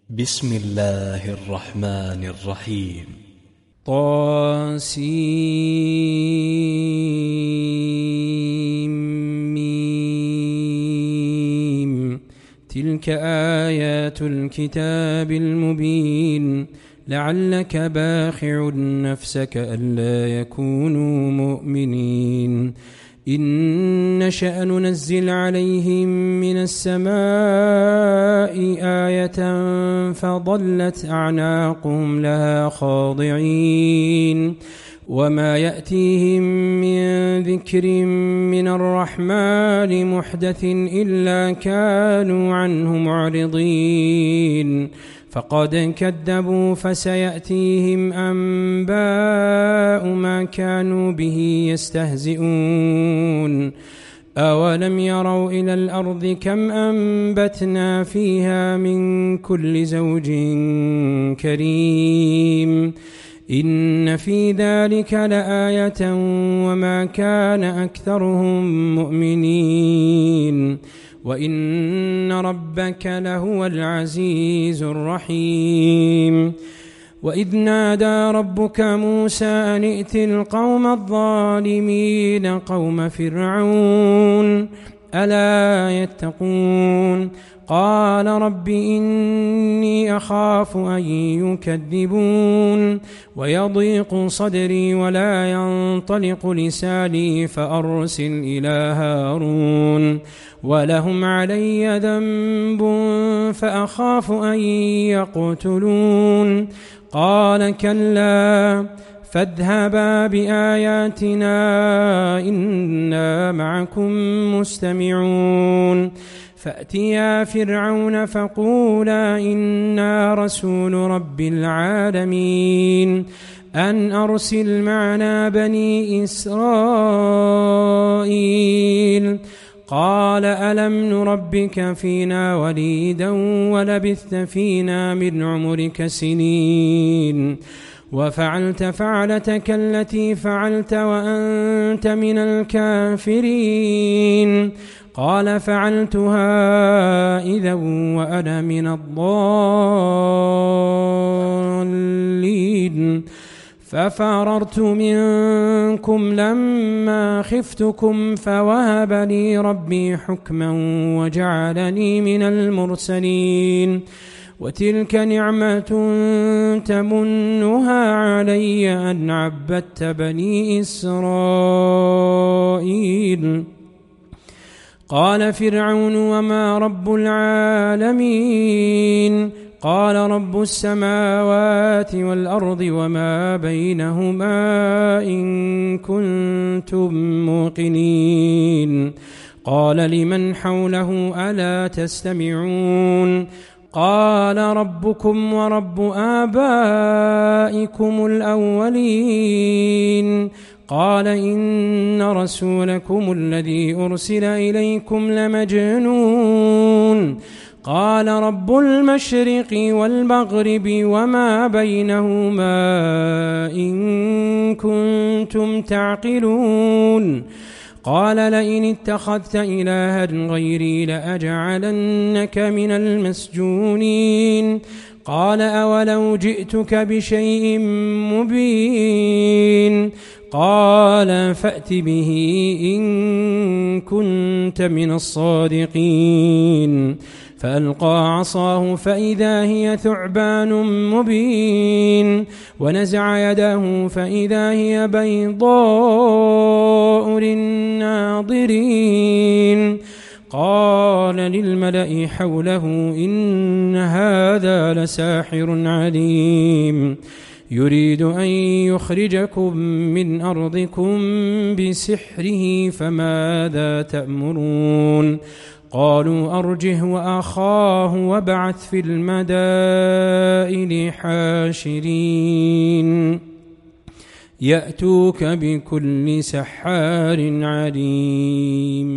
بسم الله الرحمن الرحيم. طاسيم. تلك آيات الكتاب المبين. لعلك باخع نفسك ألا يكونوا مؤمنين. إن نشأ ننزل عليهم من السماء آية فظلت أعناقهم لها خاضعين. وما يأتيهم من ذكر من الرحمن محدث إلا كانوا عنه معرضين. فقد كذبوا فسيأتيهم أنباء ما كانوا به يستهزئون. أولم يروا إلى الأرض كم أنبتنا فيها من كل زوج كريم. إن في ذلك لآية وما كان أكثرهم مؤمنين وإن ربك لهو العزيز الرحيم. وإذ نادى ربك موسى أن ائت القوم الظالمين قوم فرعون ألا يتقون. قال رب إني أخاف أن يكذبون ويضيق صدري ولا ينطلق لساني فأرسل إلى هارون ولهم علي ذنب فأخاف أن يقتلون. قال كلا فاذهبا بآياتنا إنا معكم مستمعون. فأتيا فرعون فقولا إنا رسول رب العالمين أن أرسل معنا بني إسرائيل. قال ألم نربك فينا وليدا ولبثت فينا من عمرك سنين وفعلت فعلتك التي فعلت وأنت من الكافرين. قال فعلتها إذا وأنا من الضالين. ففررت منكم لما خفتكم فوهب لي ربي حكما وجعلني من المرسلين. وتلك نعمة تمنها علي أن عبدت بني إسرائيل. قال فرعون وما رب العالمين؟ قال رب السماوات والأرض وما بينهما إن كنتم موقنين. قال لمن حوله ألا تستمعون؟ قال ربكم ورب آبائكم الأولين. قال إن رسولكم الذي أرسل إليكم لمجنون. قال رب المشرق والمغرب وما بينهما إن كنتم تعقلون. قال لئن اتخذت إلها غيري لأجعلنك من المسجونين. قال أولو جئتك بشيء مبين؟ قال فأت به إن كنت من الصادقين. فألقى عصاه فإذا هي ثعبان مبين ونزع يده فإذا هي بيضاء للناظرين. قال للملأ حوله إن هذا لساحر عليم يريد أن يخرجكم من أرضكم بسحره فماذا تأمرون؟ قالوا أرجه وأخاه وابعث في المدائن حاشرين يأتوك بكل سحار عليم.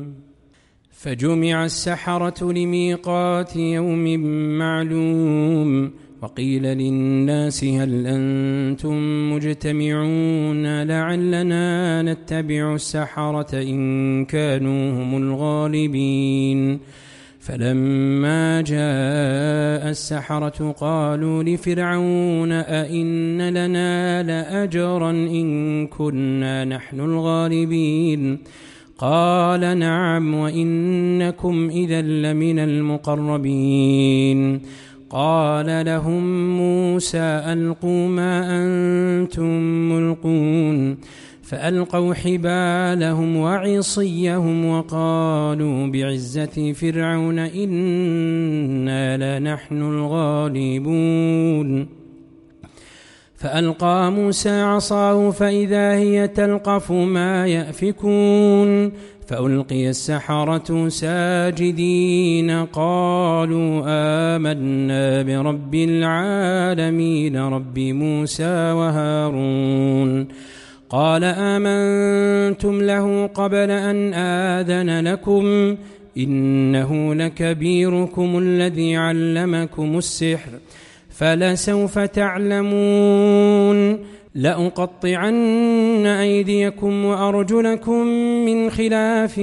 فجمع السحرة لميقات يوم معلوم. وقيل للناس هل أنتم مجتمعون لعلنا نتبع السحرة إن كانوا هم الغالبين. فلما جاء السحرة قالوا لفرعون أئن لنا لأجرا إن كنا نحن الغالبين قال نعم وإنكم إذا لمن المقربين قال لهم موسى ألقوا ما أنتم ملقون فألقوا حبالهم وعصيهم وقالوا بعزة فرعون إنا لنحن الغالبون فألقى موسى عصاه فإذا هي تلقف ما يأفكون فألقي السحرة ساجدين قالوا آمنا برب العالمين رب موسى وهارون قال آمنتم له قبل أن آذن لكم إنه لكبيركم الذي علمكم السحر فلسوف تعلمون لأقطعن أيديكم وأرجلكم من خلاف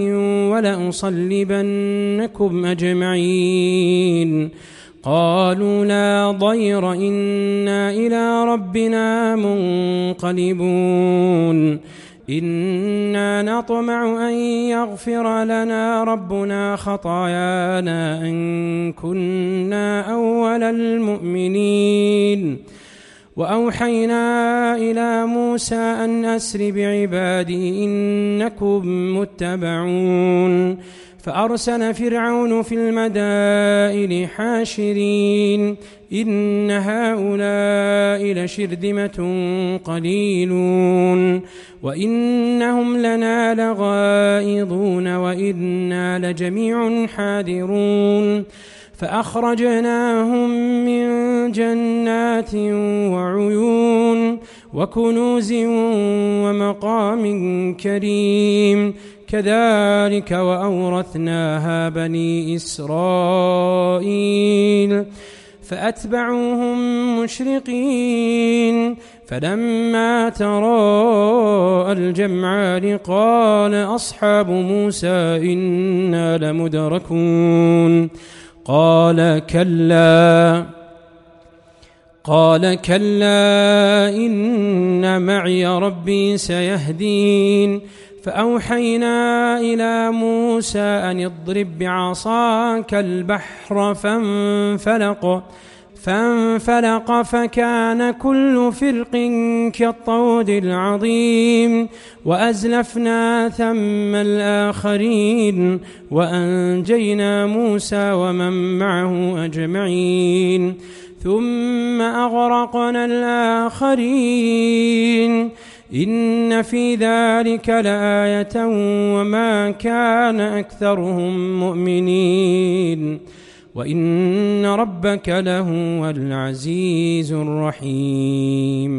ولأصلبنكم أجمعين قالوا لا ضير إنا إلى ربنا منقلبون إنا نطمع أن يغفر لنا ربنا خطايانا أن كنا أول المؤمنين وأوحينا إلى موسى أن أسر بعبادي إنكم متبعون فأرسل فرعون في المدائن حاشرين إن هؤلاء لشرذمة قليلون وإنهم لنا لغائظون وإنا لجميع حاذرون فأخرجناهم من جنات وعيون وكنوز ومقام كريم كذلك وأورثناها بني إسرائيل فأتبعوهم مشرقين فلما تراءى الجمعان قال أصحاب موسى إنا لمدركون قال كلا إن معي ربي سيهدين فأوحينا إلى موسى أن اضرب بعصاك البحر فانفلق فكان كل فرق كالطود العظيم وأزلفنا ثم الآخرين وأنجينا موسى ومن معه أجمعين ثم أغرقنا الآخرين إن في ذلك لآية وما كان أكثرهم مؤمنين وإن ربك لهو العزيز الرحيم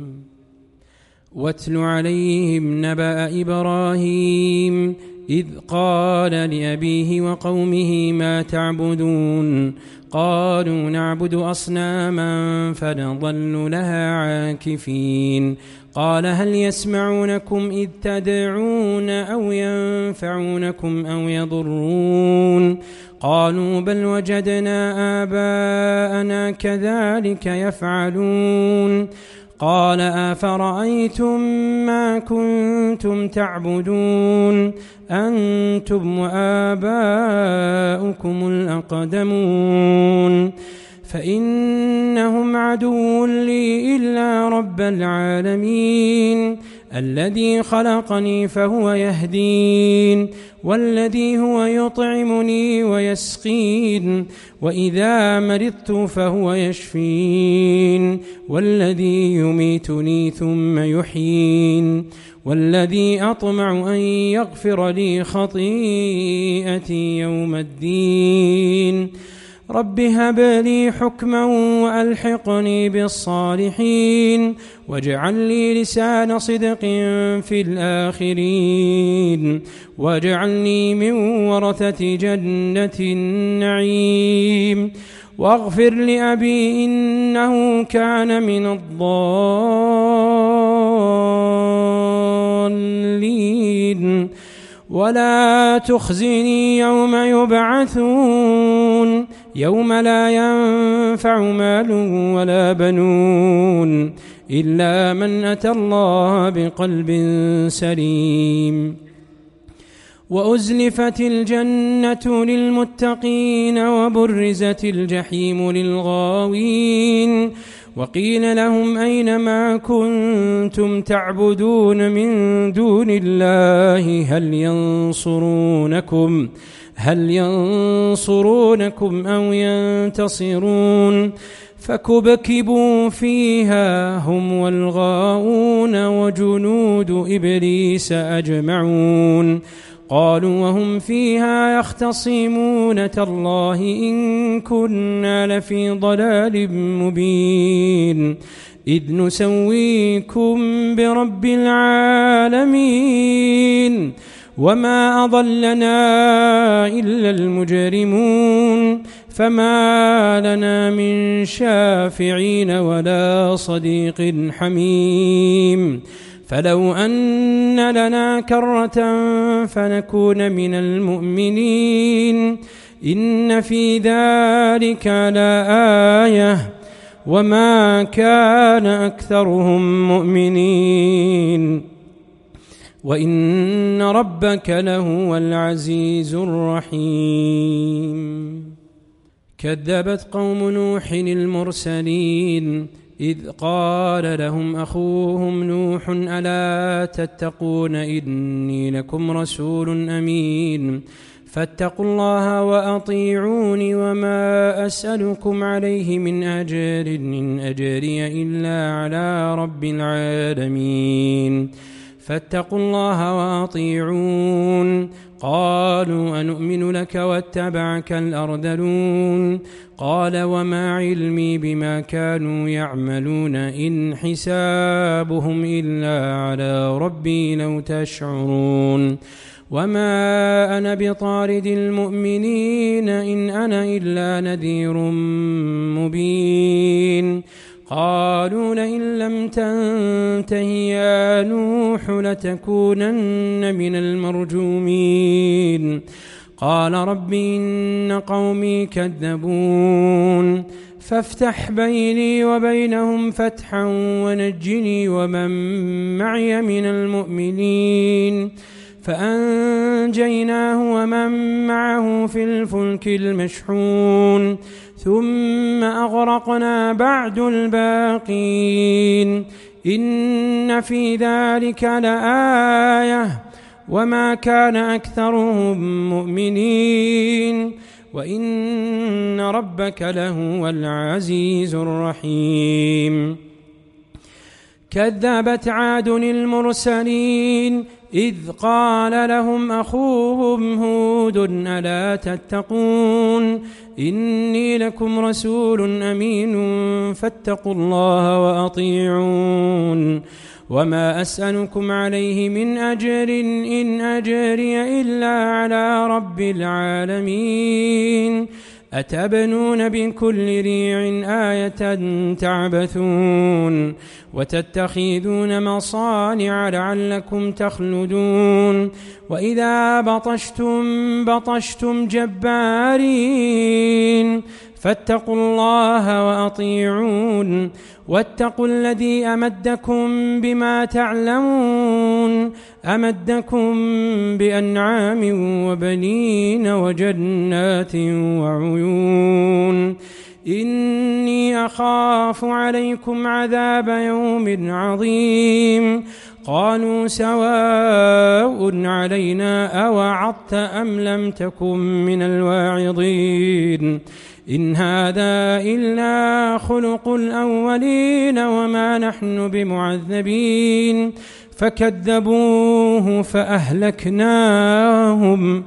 واتل عليهم نبأ إبراهيم إذ قال لأبيه وقومه ما تعبدون قالوا نعبد أصناما فنظل لها عاكفين قال هل يسمعونكم إذ تدعون أو ينفعونكم أو يضرون قالوا بل وجدنا آباءنا كذلك يفعلون قال أفرأيتم ما كنتم تعبدون أنتم وآباؤكم الأقدمون فإنهم عدو لي إلا رب العالمين الذي خلقني فهو يهدين والذي هو يطعمني ويسقين وإذا مرضت فهو يشفين والذي يميتني ثم يحيين والذي أطمع أن يغفر لي خطيئتي يوم الدين رب هب لي حكما وألحقني بالصالحين واجعل لي لسان صدق في الآخرين واجعلني من ورثة جنة النعيم واغفر لأبي إنه كان من الضالين ولا تخزني يوم يبعثون يوم لا ينفع مال ولا بنون إلا من أتى الله بقلب سليم. وأزلفت الجنة للمتقين وبرزت الجحيم للغاوين وقيل لهم أين ما كنتم تعبدون من دون الله هل ينصرونكم أو ينتصرون فكبكبوا فيها هم والغاوون وجنود إبليس أجمعون قالوا وهم فيها يختصمون تالله إن كنا لفي ضلال مبين إذ نسويكم برب العالمين وما أضلنا إلا المجرمون فما لنا من شافعين ولا صديق حميم فلو أن لنا كرة فنكون من المؤمنين إن في ذلك لآية وما كان أكثرهم مؤمنين وإن ربك لهو العزيز الرحيم. كذبت قوم نوح المرسلين إذ قال لهم أخوهم نوح ألا تتقون إني لكم رسول أمين فاتقوا الله وأطيعوني وما أسألكم عليه من أجر إن أجري إلا على رب العالمين فاتقوا الله وأطيعون. قالوا أنؤمن لك واتبعك الأرذلون قال وما علمي بما كانوا يعملون إن حسابهم إلا على ربي لو تشعرون وما أنا بطارد المؤمنين إن أنا إلا نذير مبين. قالوا لئن لم تنته يا نوح لتكونن من المرجومين قال رب إن قومي كذبون فافتح بيني وبينهم فتحا ونجني ومن معي من المؤمنين فأنجيناه ومن معه في الفلك المشحون ثم أغرقنا بعد الباقين إن في ذلك لآية وما كان أكثرهم مؤمنين وإن ربك لهو العزيز الرحيم. كذبت عاد المرسلين إذ قال لهم أخوهم هود ألا تتقون إني لكم رسول أمين فاتقوا الله وأطيعون وما أسألكم عليه من أجر إن أجري إلا على رب العالمين أتبنون بكل ريع آية تعبثون وتتخذون مصانع لعلكم تخلدون وإذا بطشتم جبارين فاتقوا الله وأطيعون واتقوا الذي أمدكم بما تعلمون أمدكم بأنعام وبنين وجنات وعيون إني أخاف عليكم عذاب يوم عظيم. قالوا سواء علينا أوعظت أم لم تكن من الواعظين إن هذا إلا خلق الأولين وما نحن بمعذبين فكذبوه فأهلكناهم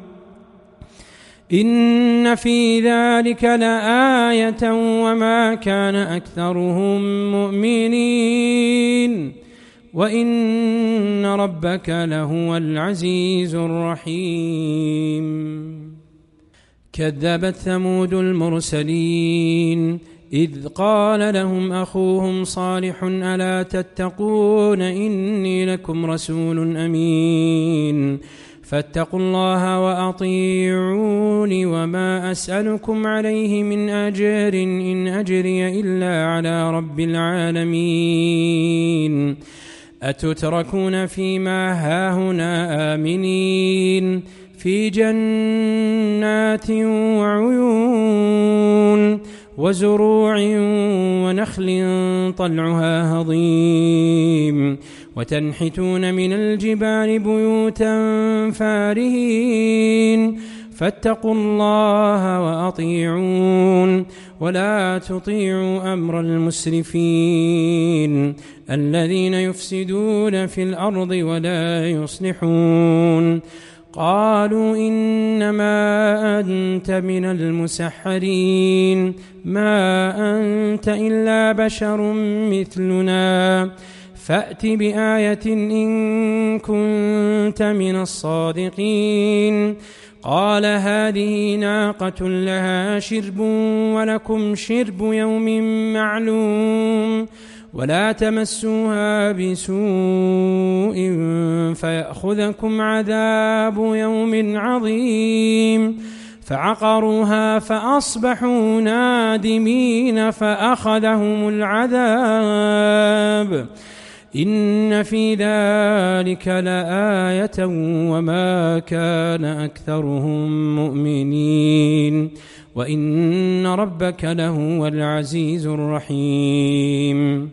إن في ذلك لآية وما كان أكثرهم مؤمنين وإن ربك لهو العزيز الرحيم. كذبت ثمود المرسلين إذ قال لهم أخوهم صالح ألا تتقون إني لكم رسول أمين فاتقوا الله وأطيعون وما أسألكم عليه من أجر إن أجري إلا على رب العالمين أتتركون فيما هاهنا آمنين في جنات وعيون وزروع ونخل طلعها هضيم وتنحتون من الجبال بيوتا فارهين فاتقوا الله وأطيعون ولا تطيعوا أمر المسرفين الذين يفسدون في الأرض ولا يصلحون قالوا إنما أنت من المسحرين ما أنت إلا بشر مثلنا فأت بآية إن كنت من الصادقين قال هذه ناقة لها شرب ولكم شرب يوم معلوم ولا تمسوها بسوء فيأخذكم عذاب يوم عظيم فعقروها فأصبحوا نادمين فأخذهم العذاب إن في ذلك لآية وما كان أكثرهم مؤمنين وإن ربك لهو العزيز الرحيم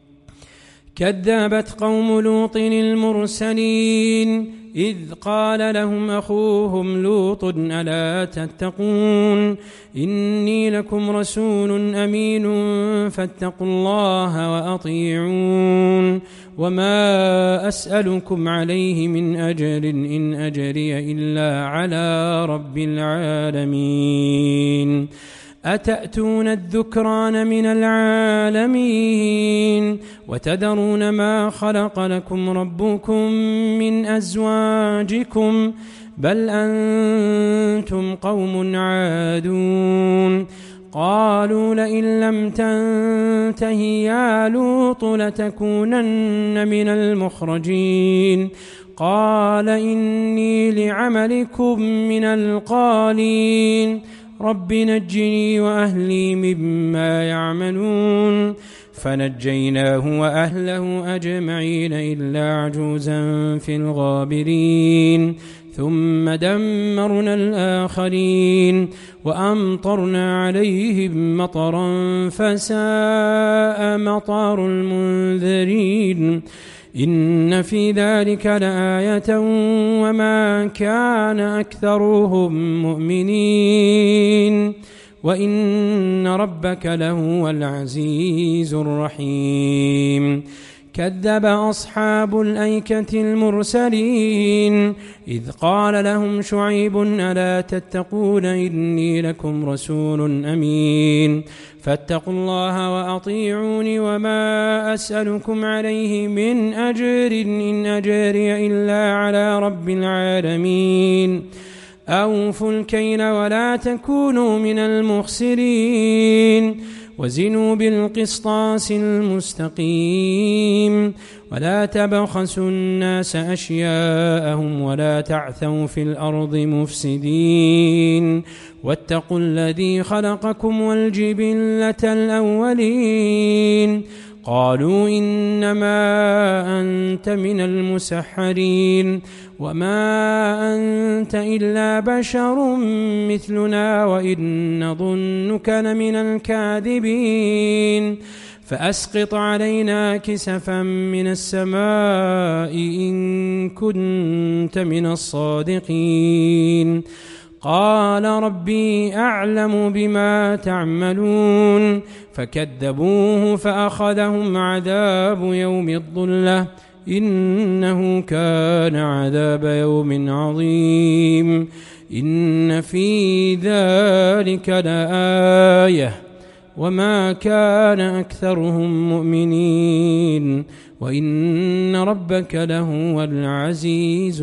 كذبت قوم لوط المرسلين إذ قال لهم أخوهم لوط ألا تتقون إني لكم رسول أمين فاتقوا الله وأطيعون وما أسألكم عليه من أجر إن أجري إلا على رب العالمين أتأتون الذكران من العالمين وتذرون ما خلق لكم ربكم من أزواجكم بل أنتم قوم عادون قالوا لئن لم تنته يا لوط لتكونن من المخرجين قال إني لعملكم من القالين رب نجني وأهلي مما يعملون فنجيناه وأهله أجمعين إلا عجوزا في الغابرين ثم دمرنا الآخرين وأمطرنا عليهم مطرا فساء مطر المنذرين إن في ذلك لآية وما كان أكثرهم مؤمنين وإن ربك لهو العزيز الرحيم كذب أصحاب الأيكة المرسلين إذ قال لهم شعيب ألا تتقون إني لكم رسول أمين فاتقوا الله وأطيعوني وما أسألكم عليه من أجر إن أجري إلا على رب العالمين أوفوا الكيل ولا تكونوا من المخسرين وزنوا بالقسطاس المستقيم ولا تبخسوا الناس أشياءهم ولا تعثوا في الأرض مفسدين واتقوا الذي خلقكم والجبلة الأولين قالوا إنما أنت من المسحرين وما أنت إلا بشر مثلنا وإن نظنك لمن الكاذبين فأسقط علينا كسفا من السماء إن كنت من الصادقين قال ربي أعلم بما تعملون فكذبوه فأخذهم عذاب يوم الظلة إنه كان عذاب يوم عظيم إن في ذلك لآية وما كان أكثرهم مؤمنين وإن ربك لهو العزيز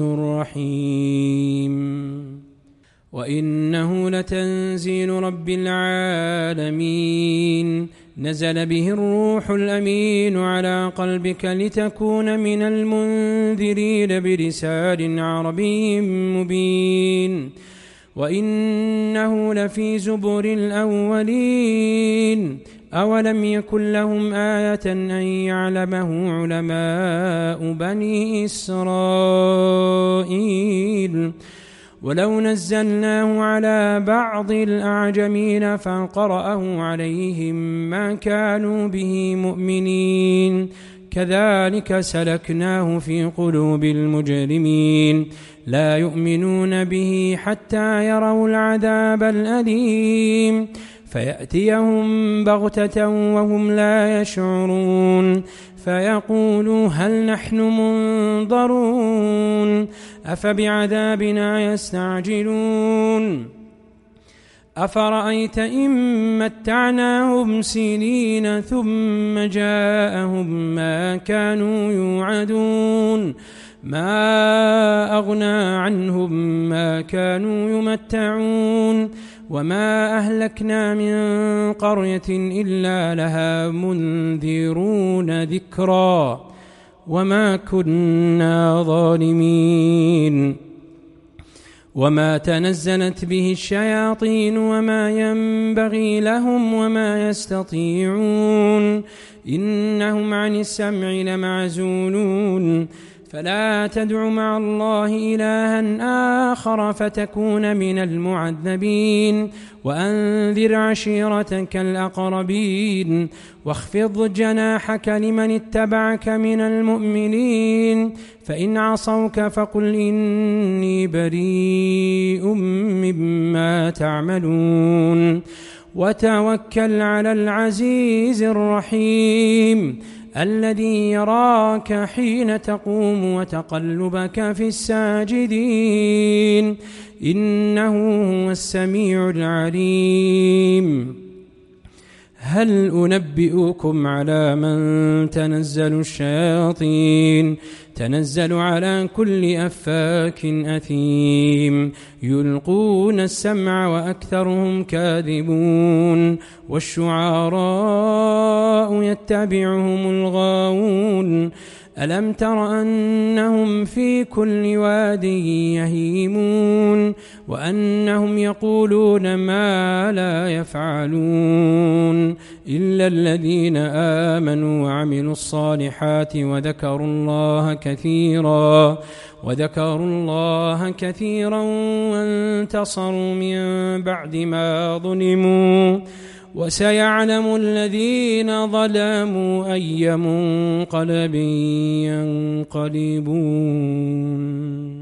الرحيم وإنه لتنزيل رب العالمين نزل به الروح الأمين على قلبك لتكون من المنذرين بلسان عربي مبين وإنه لفي زبر الأولين أولم يكن لهم آية أن يعلمه علماء بني إسرائيل ولو نزلناه على بعض الأعجمين فقرأه عليهم ما كانوا به مؤمنين كذلك سلكناه في قلوب المجرمين لا يؤمنون به حتى يروا العذاب الأليم فيأتيهم بغتة وهم لا يشعرون فيقولوا هل نحن منظرون أفبعذابنا يستعجلون أفرأيت إن متعناهم سنين ثم جاءهم ما كانوا يوعدون ما أغنى عنهم ما كانوا يمتعون وما أهلكنا من قرية إلا لها منذرون ذكرا وما كنا ظالمين وما تنزلت به الشياطين وما ينبغي لهم وما يستطيعون إنهم عن السمع لمعزولون فلا تدع مع الله إلها آخر فتكون من المعذبين وأنذر عشيرتك الأقربين واخفض جناحك لمن اتبعك من المؤمنين فإن عصوك فقل إني بريء مما تعملون وتوكل على العزيز الرحيم الذي يراك حين تقوم وتقلبك في الساجدين إنه هو السميع العليم هل أنبئكم على من تنزل الشياطين تنزل على كل أفاك أثيم يلقون السمع وأكثرهم كاذبون والشعراء يتبعهم الغاوون ألم تر أنهم في كل واد يهيمون وأنهم يقولون ما لا يفعلون إلا الذين آمنوا وعملوا الصالحات وذكروا الله كثيرا وانتصروا من بعد ما ظلموا وسيعلم الذين ظلموا أي منقلب ينقلبون